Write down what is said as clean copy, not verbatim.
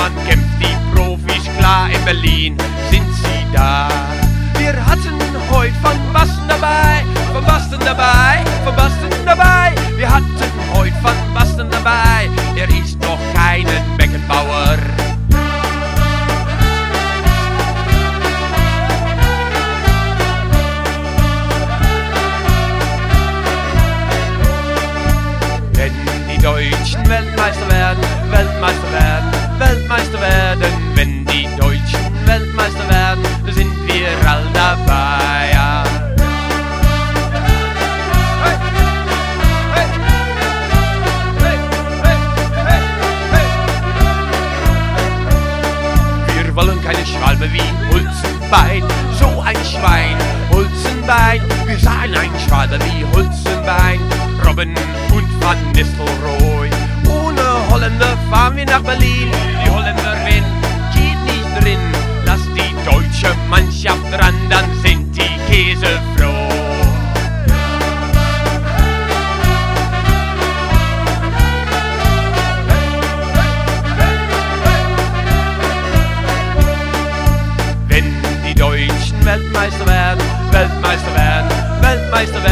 man kämpft, die Profis klar, in Berlin sind sie da. Wir hatten heute Van Basten dabei, Van Basten dabei, Van Basten dabei. Wir hatten heute Van Basten dabei, er ist noch keinen Beckenbauer. Wenn die Deutschen Weltmeister werden, Weltmeister werden, Weltmeister werden, wenn die Deutschen Weltmeister werden, sind wir all dabei, ja. Hey, hey, hey, hey, hey, hey. Wir wollen keine Schwalbe wie Hulzenbein, so ein Schwein, Hulzenbein. Wir sahen ein Schwalbe wie Hulzenbein, Robben und Van Nistelrooy. Ohne Holländer fahren wir nach Berlin, die Holländerin geht nicht drin. Lass die deutsche Mannschaft ran, dann sind die Käse froh. Wenn die Deutschen Weltmeister werden, Weltmeister werden, Weltmeister werden,